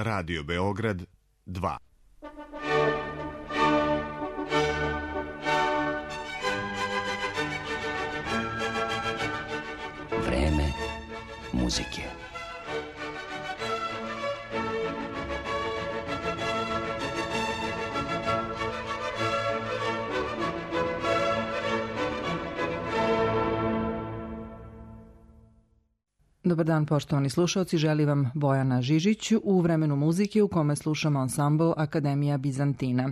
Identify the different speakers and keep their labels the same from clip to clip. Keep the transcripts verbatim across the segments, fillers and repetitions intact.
Speaker 1: Radio Beograd dva.
Speaker 2: Vreme muzike.
Speaker 3: Dobar dan, poštovani slušalci, želi vam Bojana Žižić u vremenu muzike u kome slušamo ansambl Akademija Bizantina.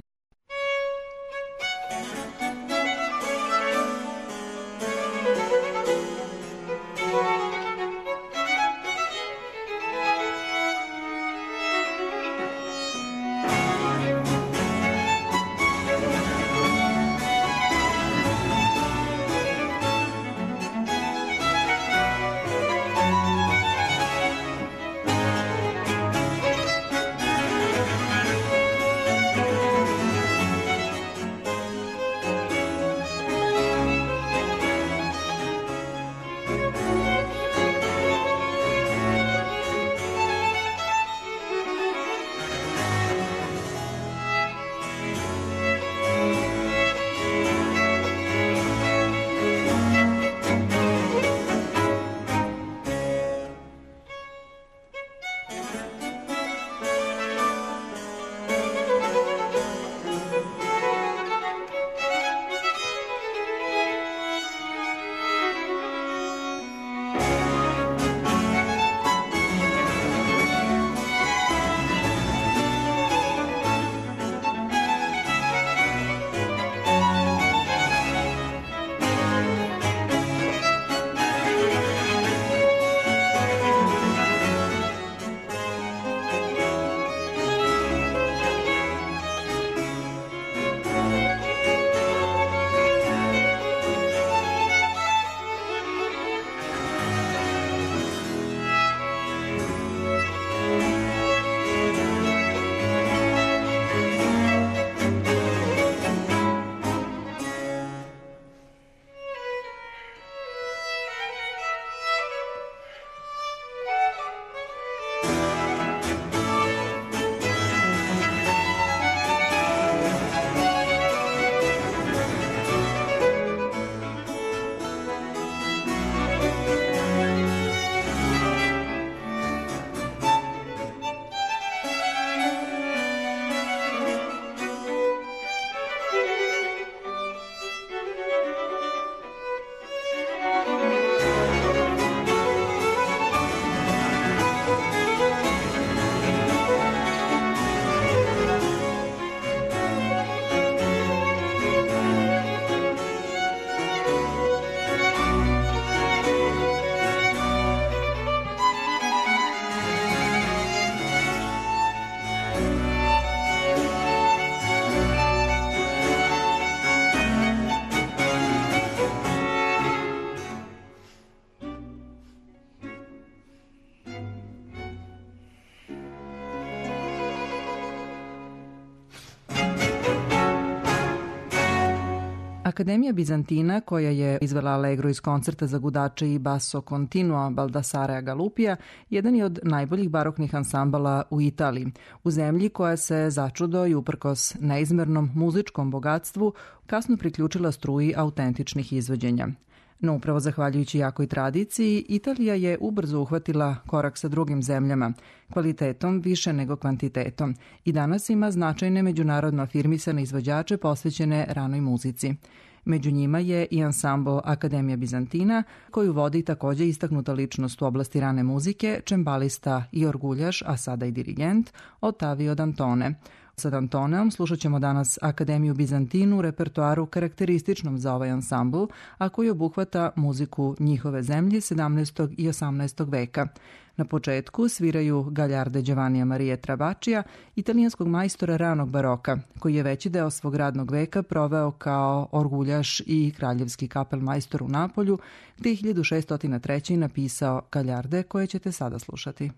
Speaker 3: Akademija Bizantina, koja je izvela Allegro iz koncerta za gudače i basso continuo Baldassarea Galupija, jedan je od najboljih baroknih ansambala u Italiji, u zemlji koja se začudo i uprkos neizmernom muzičkom bogatstvu kasno priključila struji autentičnih izvođenja. No upravo zahvaljujući jakoj tradiciji, Italija je ubrzo uhvatila korak sa drugim zemljama, kvalitetom više nego kvantitetom, i danas ima značajne međunarodno afirmisane izvođače posvećene ranoj muzici. Među njima je i ansambl Akademija Bizantina, koju vodi takođe istaknuta ličnost u oblasti rane muzike, čembalista i orguljaš, a sada i dirigent, Ottavio Dantone. Sa Dantoneom slušat ćemo danas Akademiju Bizantinu u repertoaru karakterističnom za ovaj ansambl, a koji obuhvata muziku njihove zemlje sedamnaestog i osamnaestog veka. Na početku sviraju Gagliarde Giovannija Maria Trabaccija, italijanskog majstora ranog baroka, koji je veći deo svog radnog veka proveo kao orguljaš i kraljevski kapelmajstor u Napolju, gde je hiljadu šeststo treće. napisao Gagliarde, koje ćete sada slušati.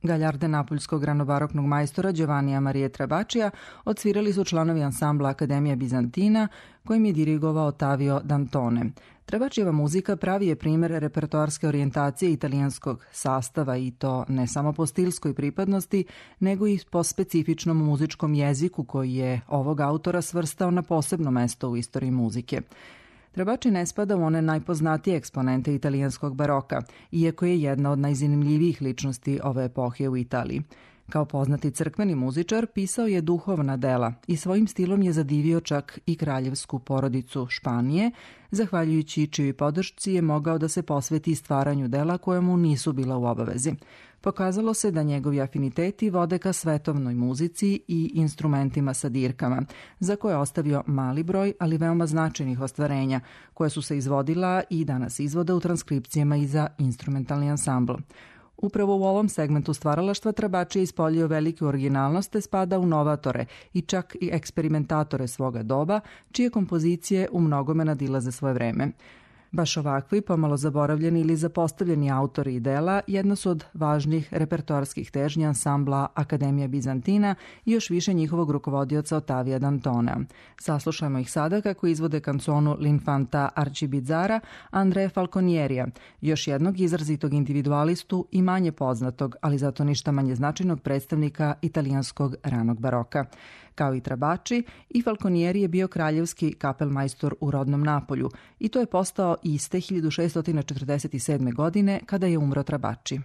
Speaker 3: Galjarde napoljskog ranobaroknog majstora Giovannija Marije Trabačija odsvirali su članovi ansambla Akademija Bizantina, kojim je dirigovao Ottavio Dantone. Trabačijeva muzika pravi je primer repertoarske orijentacije italijanskog sastava i to ne samo po stilskoj pripadnosti, nego i po specifičnom muzičkom jeziku koji je ovog autora svrstao na posebno mesto u istoriji muzike. Trabači ne spada u one najpoznatije eksponente italijanskog baroka, iako je jedna od najzanimljivijih ličnosti ove epohe u Italiji. Kao poznati crkveni muzičar, pisao je duhovna dela i svojim stilom je zadivio čak i kraljevsku porodicu Španije, zahvaljujući čijoj podršci je mogao da se posveti stvaranju dela koja mu nisu bila u obavezi. Pokazalo se da njegovi afiniteti vode ka svetovnoj muzici i instrumentima sa dirkama, za koje je ostavio mali broj, ali veoma značajnih ostvarenja, koja su se izvodila i danas izvode u transkripcijama i za instrumentalni ansambl. Upravo u ovom segmentu stvaralaštva Trabači je ispoljio veliku originalnost te spada u novatore i čak i eksperimentatore svoga doba, čije kompozicije u mnogome nadilaze svoje vreme. Baš ovakvi, pomalo zaboravljeni ili zapostavljeni autori i dela jedna su od važnih repertoarskih težnji ansambla Akademija Bizantina i još više njihovog rukovodioca Ottavia Dantona. Saslušajmo ih sada kako izvode kanconu L'Infanta Arcibizzara Andrea Falconierija, još jednog izrazitog individualistu i manje poznatog, ali zato ništa manje značajnog predstavnika italijanskog ranog baroka. Kao i Trabači, i Falconieri je bio kraljevski kapelmajstor u rodnom Napolju i to je postao iste hiljadu šessto četrdeset sedme. godine kada je umro Trabači.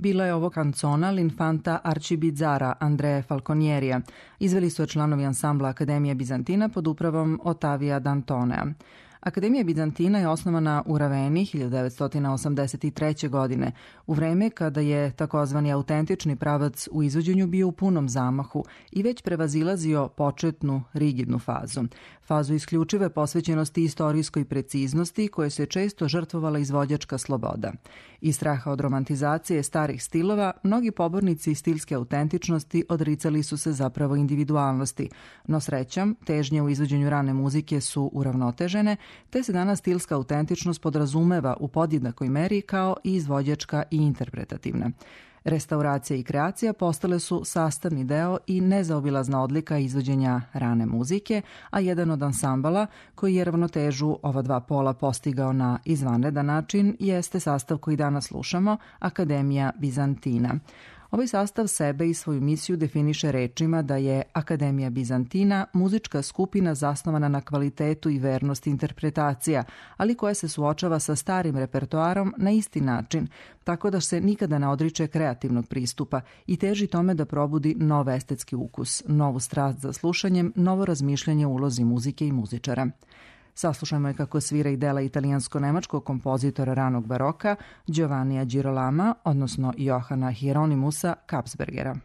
Speaker 3: Bila je ovo kancona L'Infanta Arcibizzara Andrea Falconierija. Izveli su je članovi ansambla Akademije Bizantina pod upravom Ottavia D'Antonea. Akademija Bizantina je osnovana u Raveni hiljadu devetsto osamdeset treće. godine, u vreme kada je takozvani autentični pravac u izvođenju bio u punom zamahu i već prevazilazio početnu rigidnu fazu. Fazu isključive posvećenosti istorijskoj preciznosti koje se često žrtvovala izvođačka sloboda. Iz straha od romantizacije starih stilova, mnogi pobornici stilske autentičnosti odricali su se zapravo individualnosti, no srećom, težnje u izvođenju rane muzike su uravnotežene, te se danas stilska autentičnost podrazumeva u podjednakoj meri kao i izvođačka i interpretativna. Restauracija i kreacija postale su sastavni deo i nezaobilazna odlika izvođenja rane muzike, a jedan od ansambala koji je ravnotežu ova dva pola postigao na izvanredan način jeste sastav koji danas slušamo, Akademija Bizantina. Ovaj sastav sebe i svoju misiju definiše rečima da je Akademija Bizantina muzička skupina zasnovana na kvalitetu i vernosti interpretacija, ali koja se suočava sa starim repertoarom na isti način, tako da se nikada ne odriče kreativnog pristupa i teži tome da probudi nov estetski ukus, novu strast za slušanjem, novo razmišljanje o ulozi muzike i muzičara. Saslušajmo je kako svira i dela italijansko-nemačkog kompozitora ranog baroka Giovannija Girolama, odnosno Johana Hieronymusa Kapsbergera.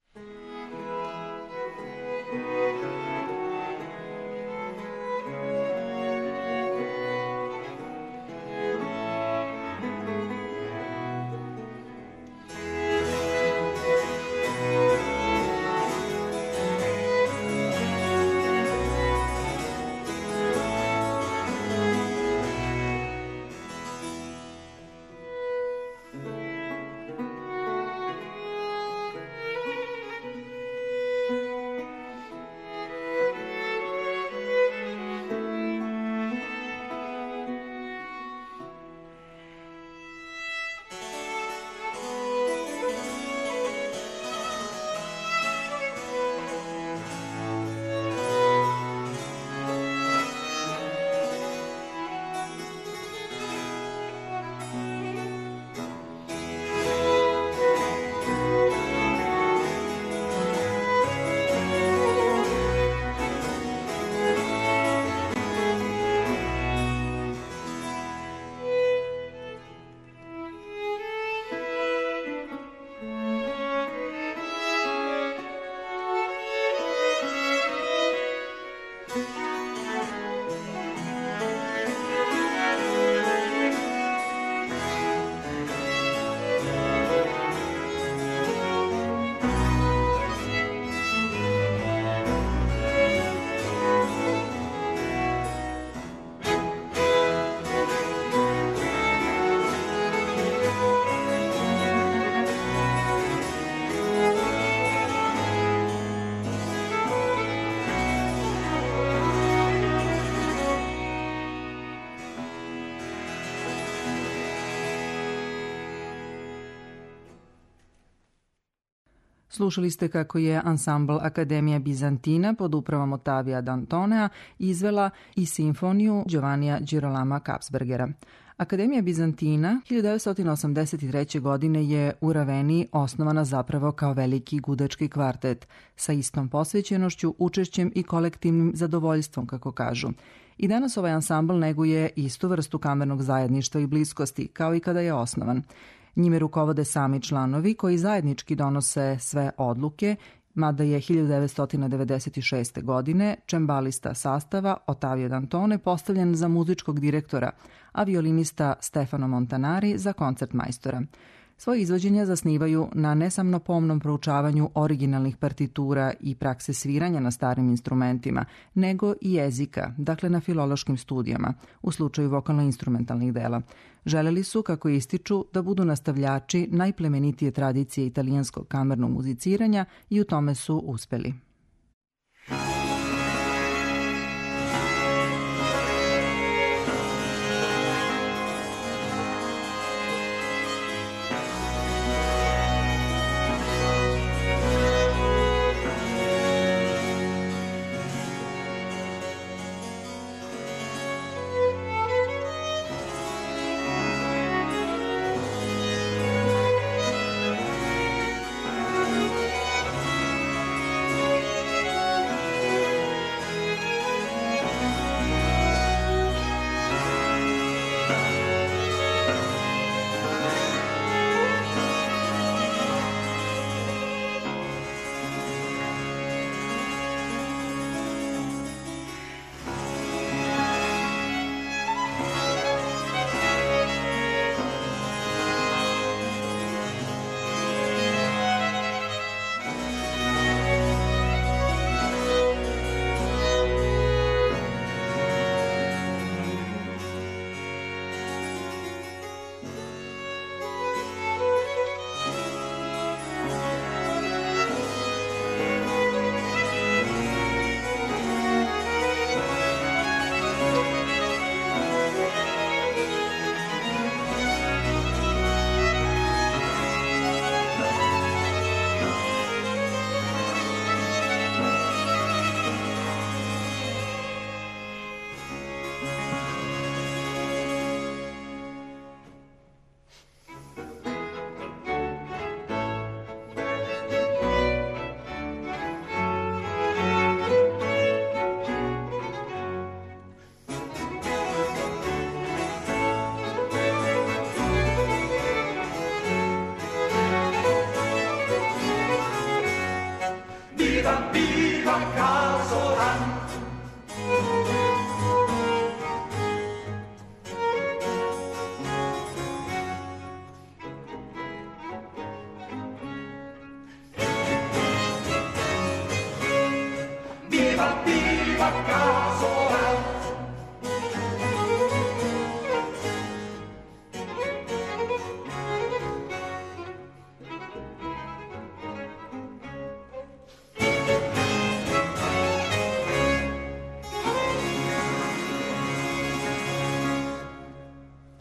Speaker 3: Slušali ste kako je ansambl Akademija Bizantina pod upravom Ottavia D'Antonea izvela i simfoniju Giovannija Girolama Kapsbergera. Akademija Bizantina hiljadu devetsto osamdeset treće. godine je u Raveni osnovana zapravo kao veliki gudački kvartet sa istom posvećenošću, učešćem i kolektivnim zadovoljstvom, kako kažu. I danas ovaj ansambl neguje istu vrstu kamernog zajedništva i bliskosti, kao i kada je osnovan. Njime rukovode sami članovi koji zajednički donose sve odluke, mada je hiljadu devetsto devedeset šeste. godine čembalista sastava Ottavio D'Antone postavljen za muzičkog direktora, a violinista Stefano Montanari za koncertmajstora. Svoje izvođenja zasnivaju na nesamnopomnom proučavanju originalnih partitura i prakse sviranja na starim instrumentima, nego i jezika, dakle na filološkim studijama, u slučaju vokalno-instrumentalnih dela. Želeli su, kako ističu, da budu nastavljači najplemenitije tradicije italijanskog kamernog muziciranja i u tome su uspeli.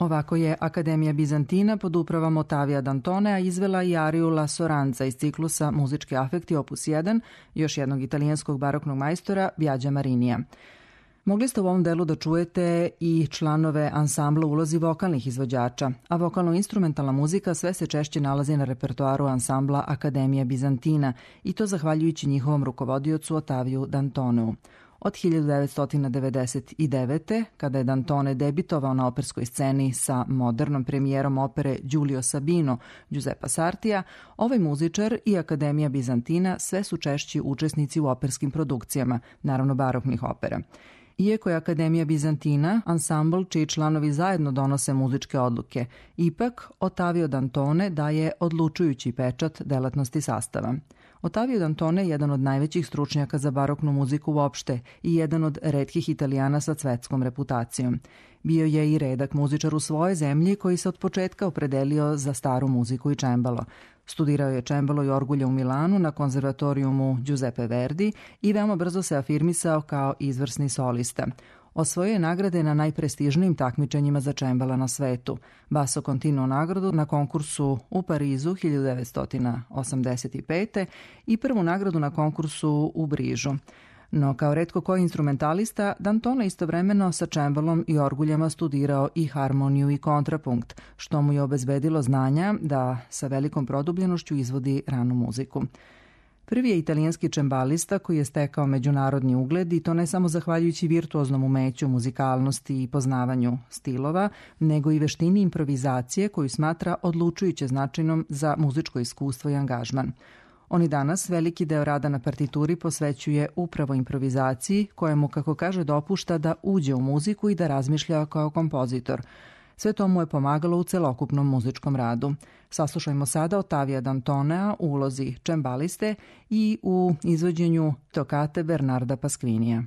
Speaker 3: Ovako je Akademija Bizantina pod upravom Otavija Dantonea izvela i ariju La Soranza iz ciklusa Muzički afekti opus jedan, još jednog italijanskog baroknog majstora Biagia Marinija. Mogli ste u ovom delu da čujete i članove ansambla u ulozi vokalnih izvođača, a vokalno-instrumentalna muzika sve se češće nalazi na repertoaru ansambla Akademija Bizantina i to zahvaljujući njihovom rukovodiocu Otaviju Dantoneu. Od hiljadu devetsto devedeset devete. kada je Dantone debitovao na operskoj sceni sa modernom premijerom opere Giulio Sabino Giuseppa Sartija, ovaj muzičar i Akademija Bizantina sve su češći učesnici u operskim produkcijama, naravno baroknih opera. Iako je Akademija Bizantina ansambl čiji članovi zajedno donose muzičke odluke, ipak Otavio Dantone daje odlučujući pečat delatnosti sastava. Otavio Dantone je jedan od najvećih stručnjaka za baroknu muziku uopšte i jedan od retkih Italijana sa svetskom reputacijom. Bio je i redak muzičar u svojoj zemlji koji se od početka opredelio za staru muziku i čembalo. Studirao je čembalo i orgulje u Milanu na konzervatorijumu Giuseppe Verdi i veoma brzo se afirmisao kao izvrsni solista. Osvojio je nagrade na najprestižnijim takmičenjima za čembala na svetu. Basso Continuo nagradu na konkursu u Parizu hiljadu devetsto osamdeset pete. i prvu nagradu na konkursu u Brižu. No, kao retko koji instrumentalista, Dantone istovremeno sa čembalom i orguljama studirao i harmoniju i kontrapunkt, što mu je obezbedilo znanja da sa velikom produbljenošću izvodi ranu muziku. Prvi je italijanski čembalista koji je stekao međunarodni ugled i to ne samo zahvaljujući virtuoznom umeću, muzikalnosti i poznavanju stilova, nego i veštini improvizacije koju smatra odlučujuće značajnom za muzičko iskustvo i angažman. On i danas veliki deo rada na partituri posvećuje upravo improvizaciji, koja mu, kako kaže, dopušta da uđe u muziku i da razmišlja kao kompozitor. Sve to mu je pomagalo u celokupnom muzičkom radu. Saslušajmo sada Otavija Dantonea u ulozi čembaliste i u izvođenju tokate Bernarda Pasquinija.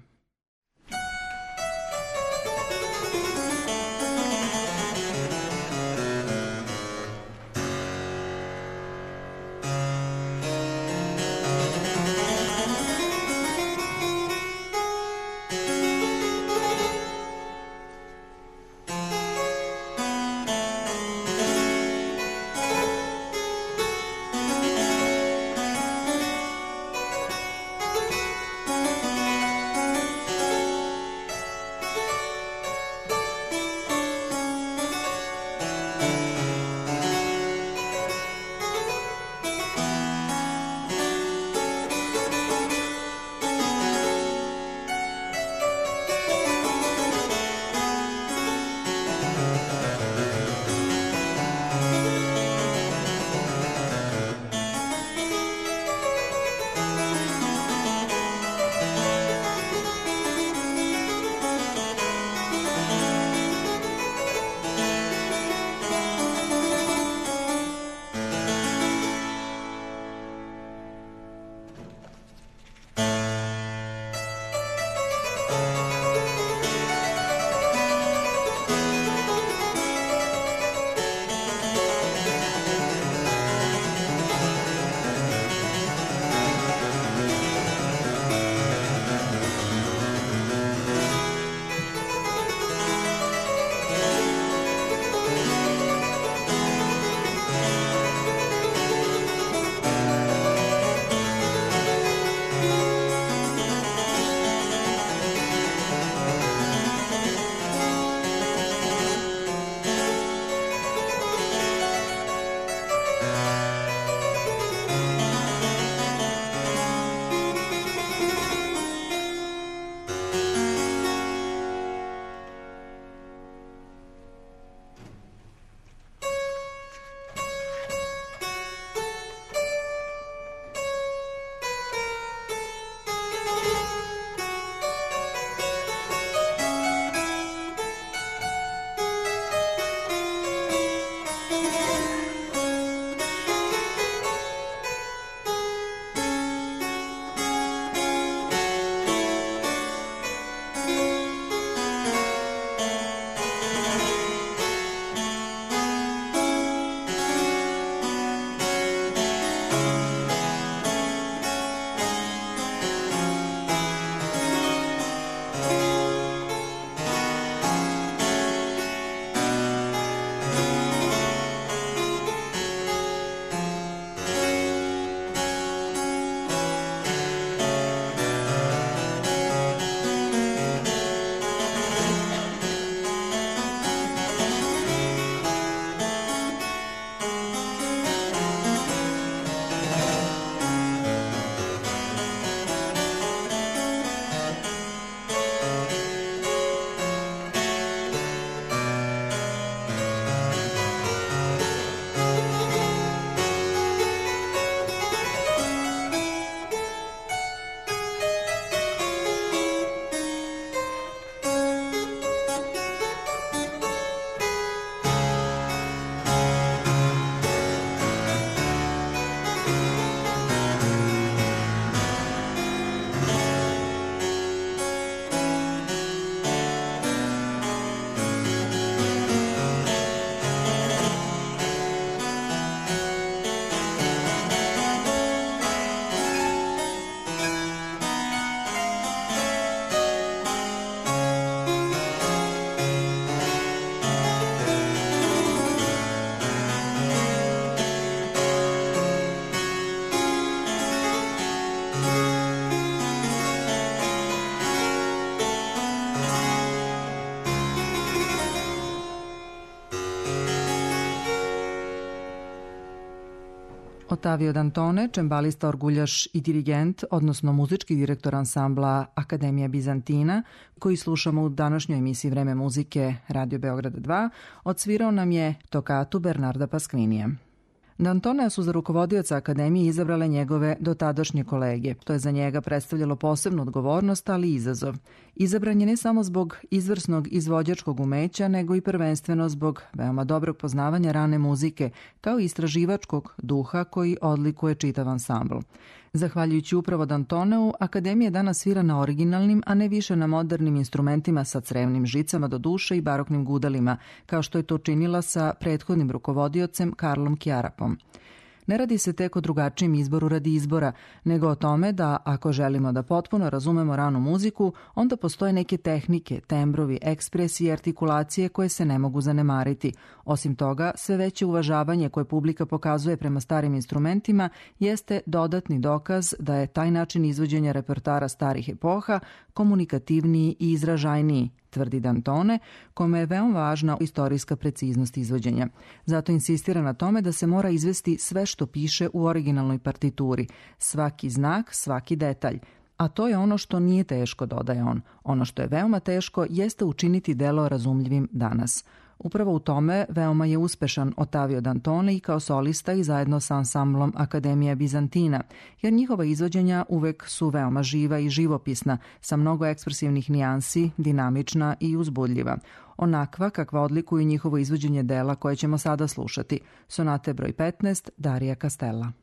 Speaker 3: Ottavio Dantone, čembalista, orguljaš i dirigent, odnosno muzički direktor ansambla Akademija Bizantina, koji slušamo u današnjoj emisiji Vreme muzike Radio Beograd dva, odsvirao nam je tokatu Bernarda Pasquinija. Dantonea su za rukovodioca Akademije izabrale njegove dotadašnje kolege. To je za njega predstavljalo posebnu odgovornost, ali i izazov. Izabran je ne samo zbog izvrsnog izvođačkog umeća, nego i prvenstveno zbog veoma dobrog poznavanja rane muzike, kao i istraživačkog duha koji odlikuje čitav ansambl. Zahvaljujući upravo Dantoneu, Akademija danas svira na originalnim, a ne više na modernim instrumentima sa crevnim žicama do duše i baroknim gudalima, kao što je to činila sa prethodnim rukovodiocem Karlom Kjarapom. Ne radi se tek o drugačijem izboru radi izbora, nego o tome da ako želimo da potpuno razumemo ranu muziku, onda postoje neke tehnike, tembrovi, ekspresije i artikulacije koje se ne mogu zanemariti. Osim toga, sve veće uvažavanje koje publika pokazuje prema starim instrumentima jeste dodatni dokaz da je taj način izvođenja repertoara starih epoha komunikativniji i izražajniji, tvrdi Dantone, kome je veoma važna istorijska preciznost izvođenja. Zato insistira na tome da se mora izvesti sve što piše u originalnoj partituri, svaki znak, svaki detalj. A to je ono što nije teško, dodaje on. Ono što je veoma teško jeste učiniti delo razumljivim danas. Upravo u tome veoma je uspešan Ottavio Dantone i kao solista i zajedno sa ansamblom Akademija Bizantina, jer njihova izvođenja uvek su veoma živa i živopisna, sa mnogo ekspresivnih nijansi, dinamična i uzbudljiva. Onakva kakva odlikuju njihovo izvođenje dela koje ćemo sada slušati. Sonate broj petnaest, Darija Castella.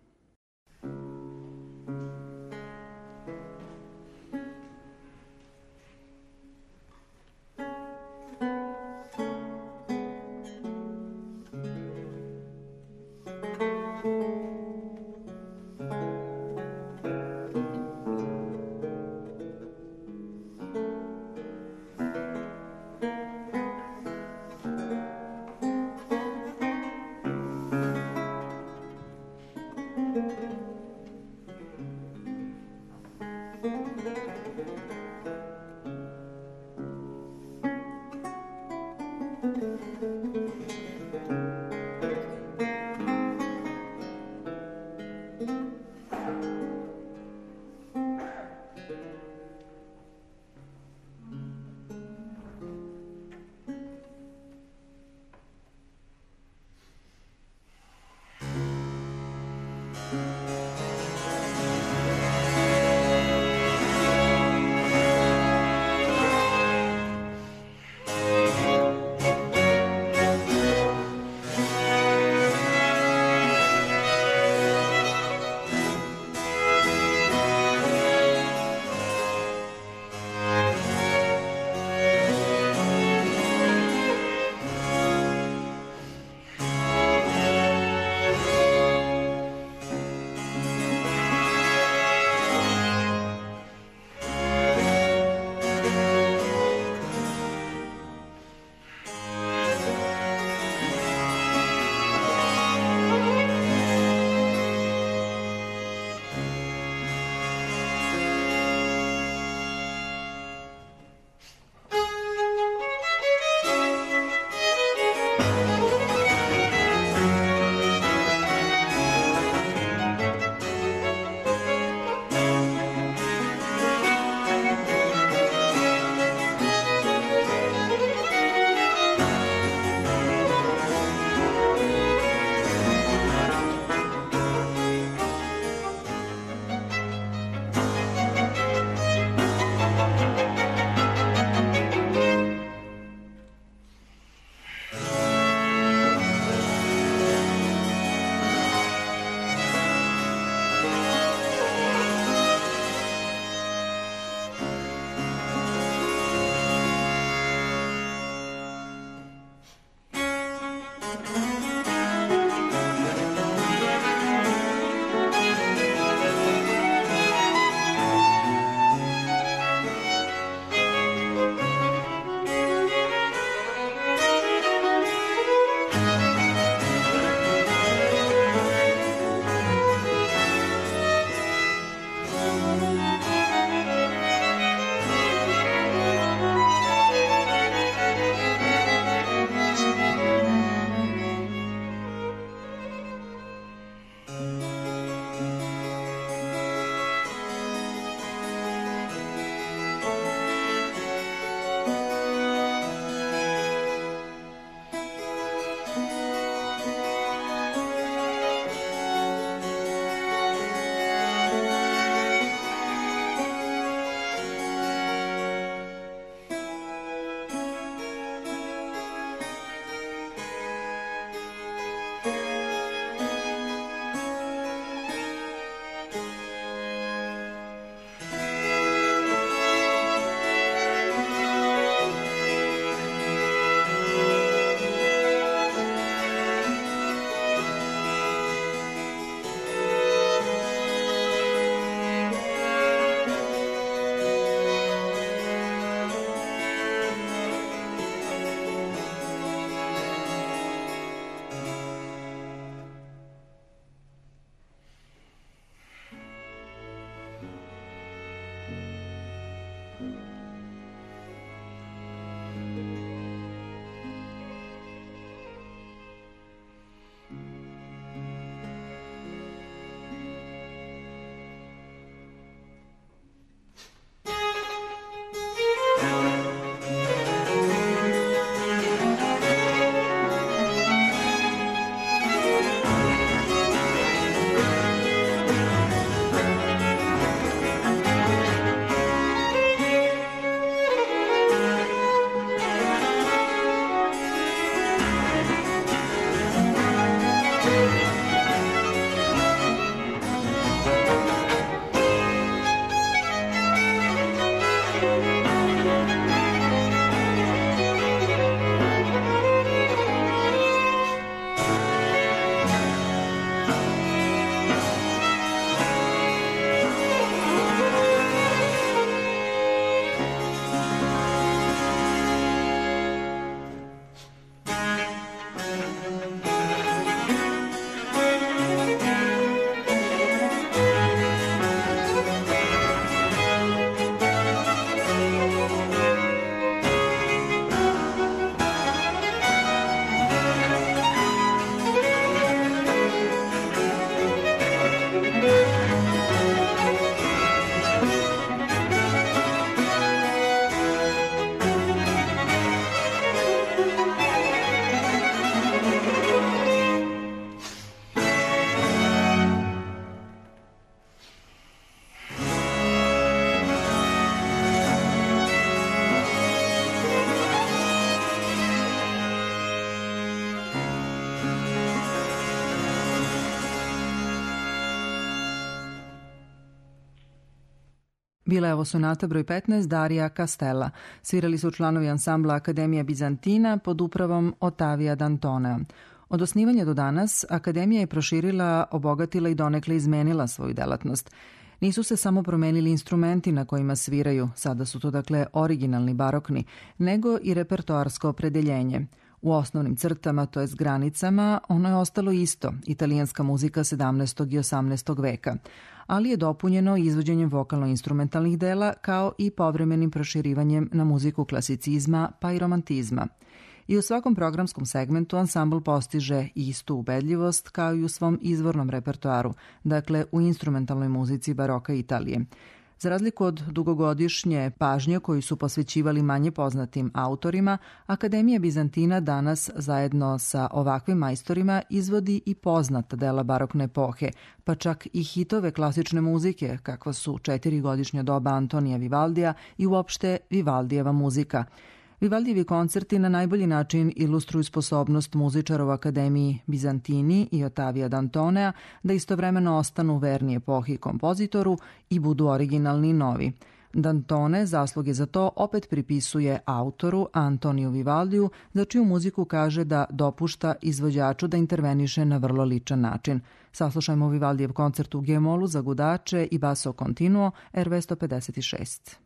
Speaker 3: Bila je ovo sonata broj petnaest Darija Castella. Svirali su članovi ansambla Akademija Bizantina pod upravom Ottavia Dantonea. Od osnivanja do danas, Akademija je proširila, obogatila i donekle izmenila svoju delatnost. Nisu se samo promenili instrumenti na kojima sviraju, sada su to dakle originalni barokni, nego i repertoarsko opredeljenje. U osnovnim crtama, to jest granicama, ono je ostalo isto, italijanska muzika sedamnaestog i osamnaestog veka, ali je dopunjeno izvođenjem vokalno-instrumentalnih dela kao i povremenim proširivanjem na muziku klasicizma pa i romantizma. I u svakom programskom segmentu ansambl postiže istu ubedljivost kao i u svom izvornom repertoaru, dakle u instrumentalnoj muzici baroka Italije. Za razliku od dugogodišnje pažnje koju su posvećivali manje poznatim autorima, Akademija Bizantina danas zajedno sa ovakvim majstorima izvodi i poznata dela barokne epohe, pa čak i hitove klasične muzike, kakva su četirigodišnja doba Antonija Vivaldija i uopšte Vivaldijeva muzika. Vivaldijevi koncerti na najbolji način ilustruju sposobnost muzičara u Akademiji Bizantini i Ottavia Dantonea da istovremeno ostanu verni epohi kompozitoru i budu originalni i novi. Dantone zasluge za to opet pripisuje autoru Antoniju Vivaldiju, za čiju muziku kaže da dopušta izvođaču da interveniše na vrlo ličan način. Saslušajmo Vivaldijev koncert u G-molu za gudače i basso continuo R V sto pedeset šest.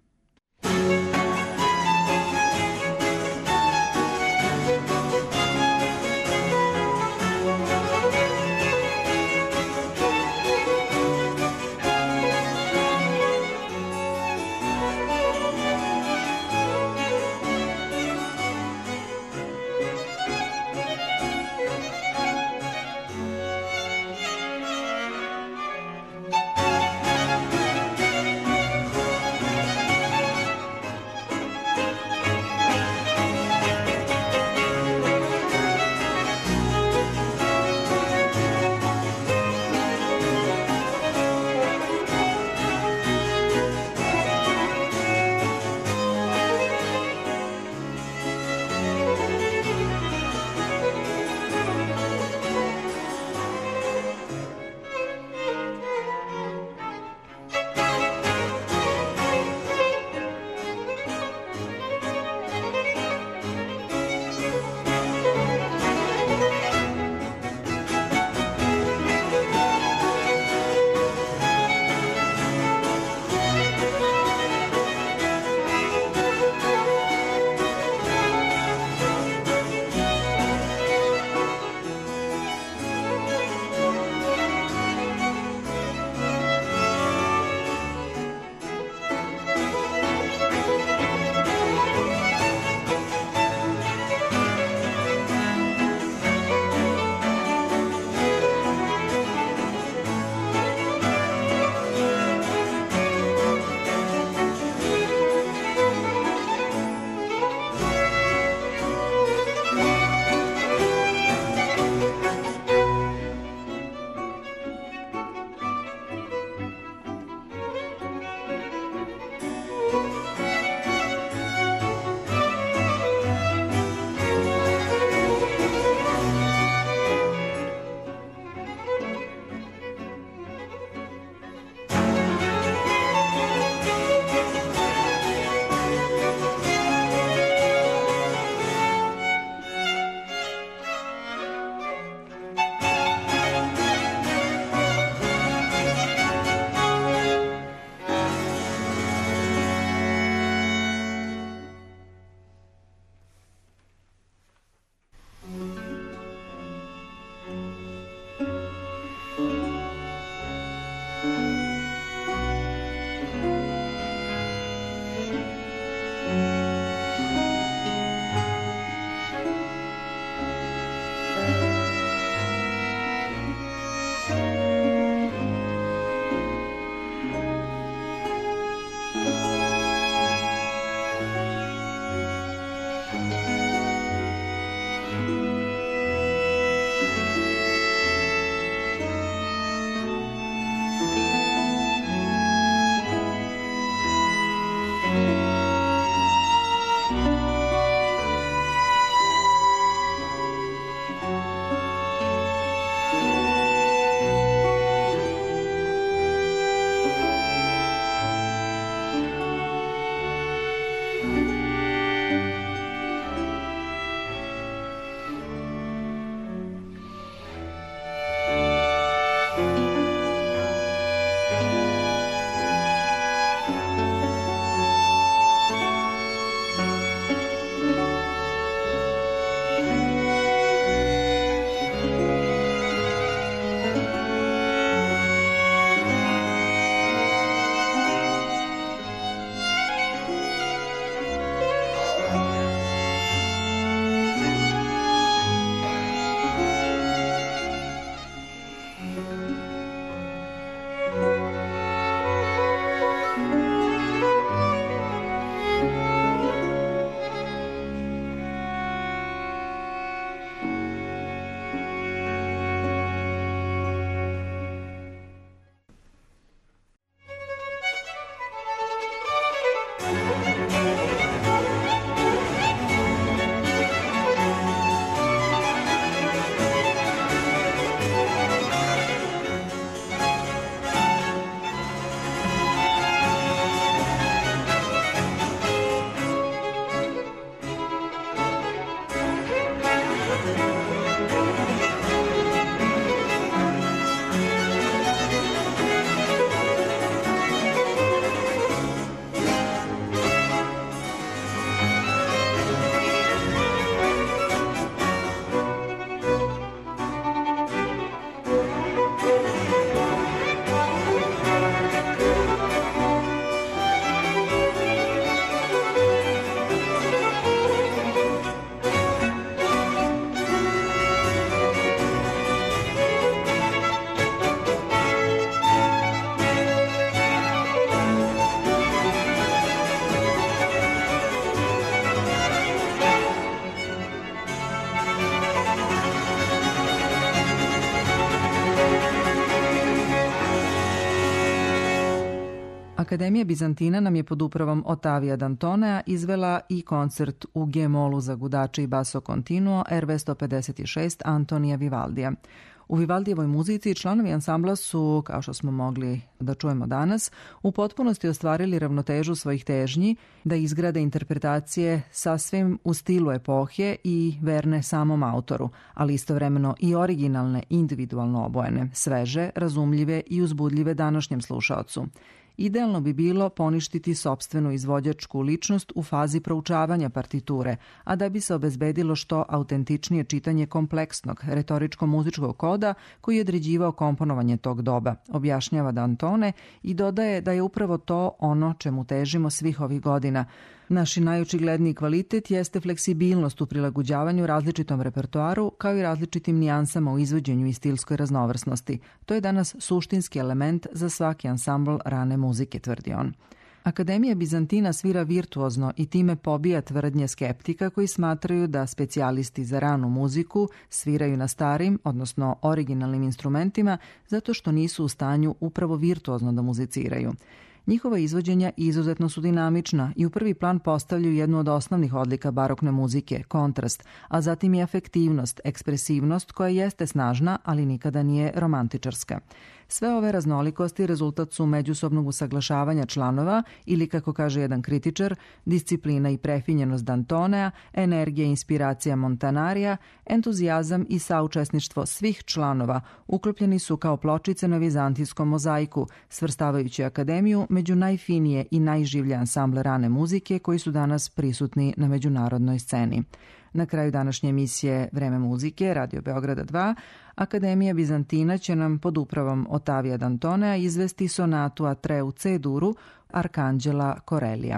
Speaker 3: Akademija Bizantina nam je pod upravom Otavija Dantonea izvela i koncert u G-molu za gudače i basso continuo R V sto pedeset šest Antonija Vivaldija. U Vivaldijevoj muzici članovi ansambla su, kao što smo mogli da čujemo danas, u potpunosti ostvarili ravnotežu svojih težnji da izgrade interpretacije sasvim u stilu epohe i verne samom autoru, ali istovremeno i originalne, individualno obojene, sveže, razumljive i uzbudljive današnjem slušaocu. Idealno bi bilo poništiti sopstvenu izvođačku ličnost u fazi proučavanja partiture, a da bi se obezbedilo što autentičnije čitanje kompleksnog retoričko-muzičkog koda koji je određivao komponovanje tog doba, objašnjava Dantone i dodaje da je upravo to ono čemu težimo svih ovih godina. Naši najočigledniji kvalitet jeste fleksibilnost u prilagođavanju različitom repertoaru, kao i različitim nijansama u izvođenju i stilskoj raznovrsnosti. To je danas suštinski element za svaki ansambl rane muzike, tvrdi on. Akademija Bizantina svira virtuozno i time pobija tvrdnje skeptika koji smatraju da specijalisti za ranu muziku sviraju na starim, odnosno originalnim instrumentima, zato što nisu u stanju upravo virtuozno da muziciraju. Njihova izvođenja izuzetno su dinamična i u prvi plan postavljaju jednu od osnovnih odlika barokne muzike, kontrast, a zatim i afektivnost, ekspresivnost koja jeste snažna, ali nikada nije romantičarska. Sve ove raznolikosti rezultat su međusobnog usaglašavanja članova ili, kako kaže jedan kritičar, disciplina i prefinjenost Dantonea, energija i inspiracija Montanarija, entuzijazam i saučesništvo svih članova uklopljeni su kao pločice na vizantijskom mozaiku, svrstavajući akademiju među najfinije i najživlje ansamble rane muzike koji su danas prisutni na međunarodnoj sceni. Na kraju današnje emisije Vreme muzike, Radio Beograda dva, Akademija Bizantina će nam pod upravom Otavija Dantonea izvesti sonatu a tre u C-duru Arkanđela Korelija.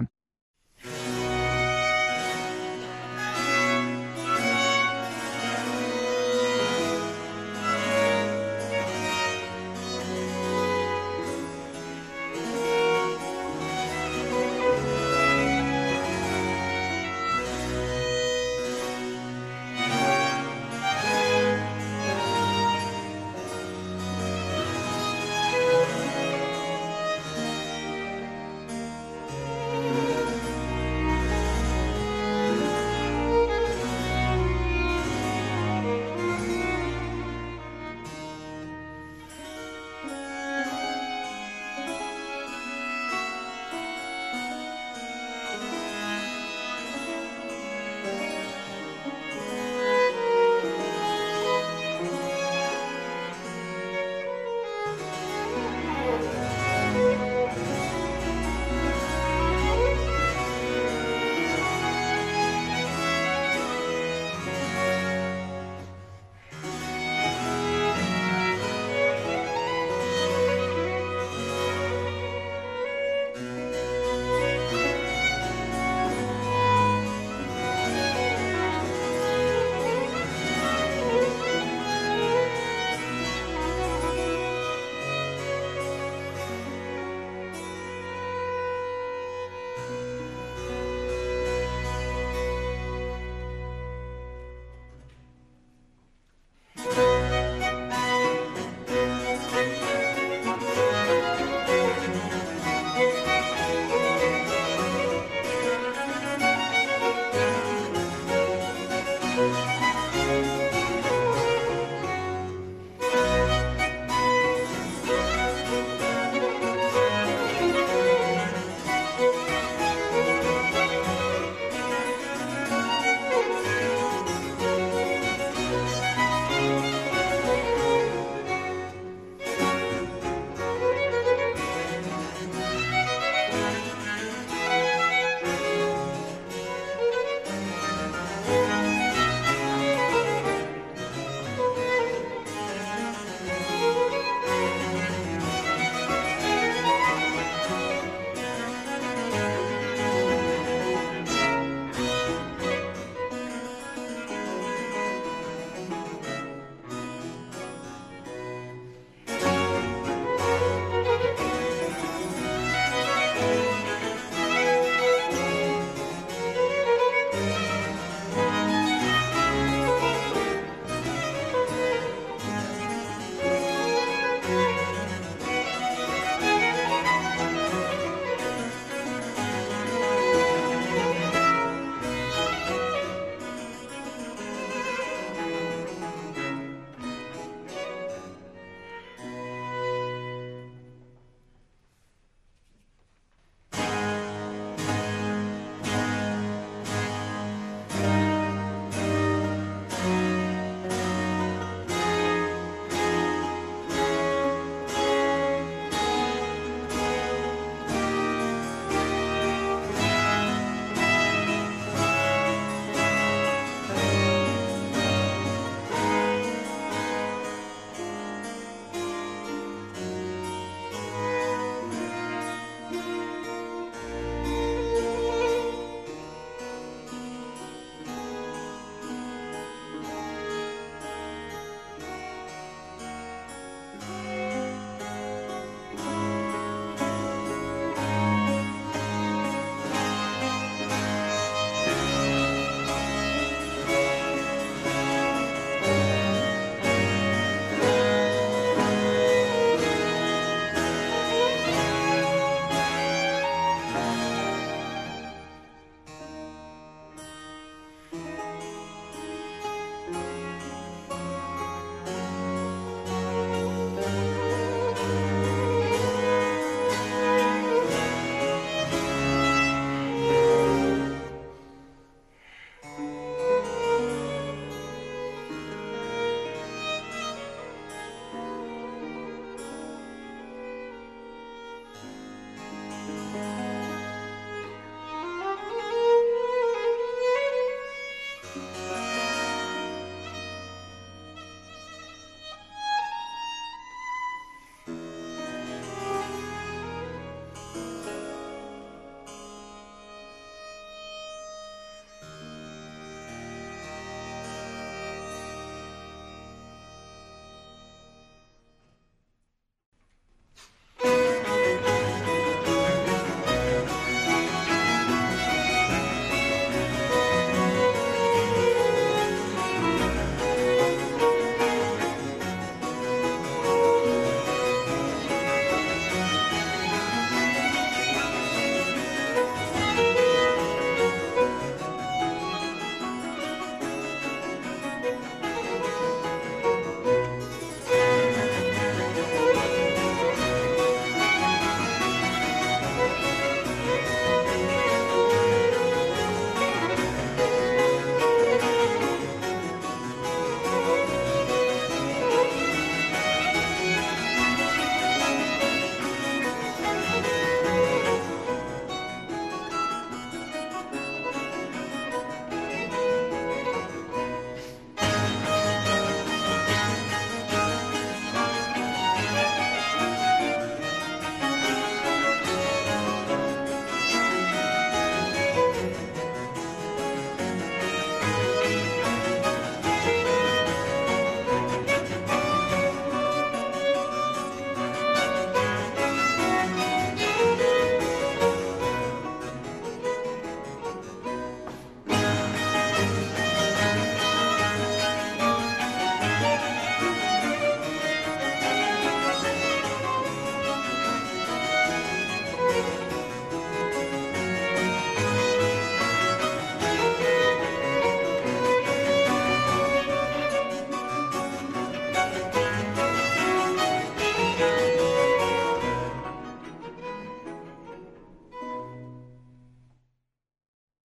Speaker 4: Thank you.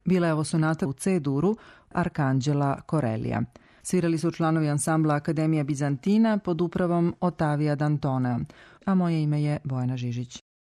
Speaker 3: Bila je ovo sonata u C-duru Arkanđela Korelija. Svirali su članovi ansambla Akademija Bizantina pod upravom Otavija Dantonea, a moje ime je Bojana Žižić.